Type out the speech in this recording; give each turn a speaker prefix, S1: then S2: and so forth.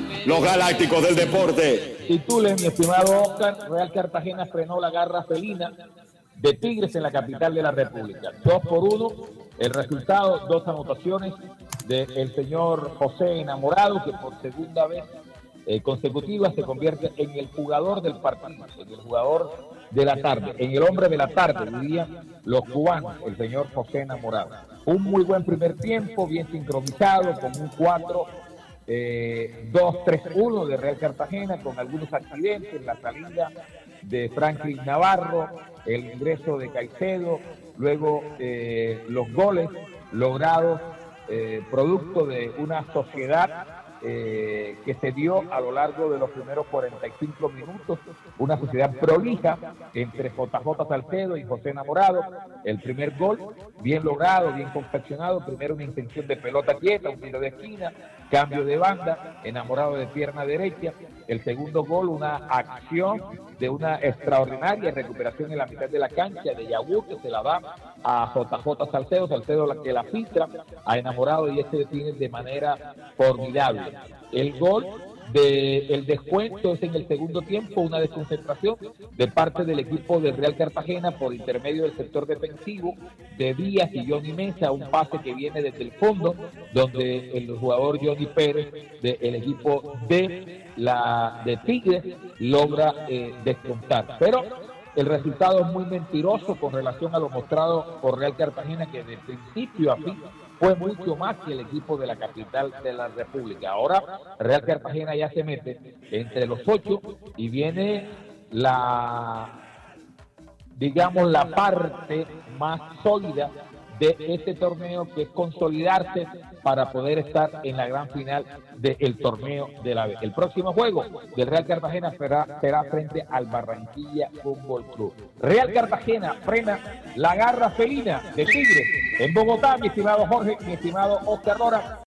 S1: los galácticos del deporte.
S2: Titules, mi estimado Oscar. Real Cartagena frenó la garra felina de Tigres en la capital de la República. 2-1, el resultado, 2 anotaciones del señor José Enamorado, que por segunda vez consecutiva se convierte en el jugador del partido, en el jugador de la tarde, en el hombre de la tarde, dirían los cubanos, el señor José Enamorado. Un muy buen primer tiempo, bien sincronizado, con un 4-2-3-1 de Real Cartagena, con algunos accidentes, la salida de Franklin Navarro, el ingreso de Caicedo, luego los goles logrados producto de una sociedad que se dio a lo largo de los primeros 45 minutos, una sociedad prolija entre JJ Salcedo y José Enamorado. El primer gol, bien logrado, bien confeccionado, primero una intención de pelota quieta, un tiro de esquina, cambio de banda, Enamorado de pierna derecha. El segundo gol, una acción de una extraordinaria recuperación en la mitad de la cancha de Yagur, que se la da a JJ Salcedo, Salcedo la que la filtra a Enamorado y este detiene de manera formidable. El gol del descuento es en el segundo tiempo, una desconcentración de parte del equipo del Real Cartagena por intermedio del sector defensivo de Díaz y Johnny Mesa, un pase que viene desde el fondo, donde el jugador Johnny Pérez del equipo de Tigres logra descontar. Pero el resultado es muy mentiroso con relación a lo mostrado por Real Cartagena, que de principio a fin fue mucho más que el equipo de la capital de la República. Ahora Real Cartagena ya se mete entre los 8 y viene la parte más sólida de este torneo, que es consolidarse para poder estar en la gran final del torneo de la B. El próximo juego del Real Cartagena será frente al Barranquilla Fútbol Club. Real Cartagena frena la garra felina de Tigres en Bogotá, mi estimado Jorge, mi estimado Oscar Lora.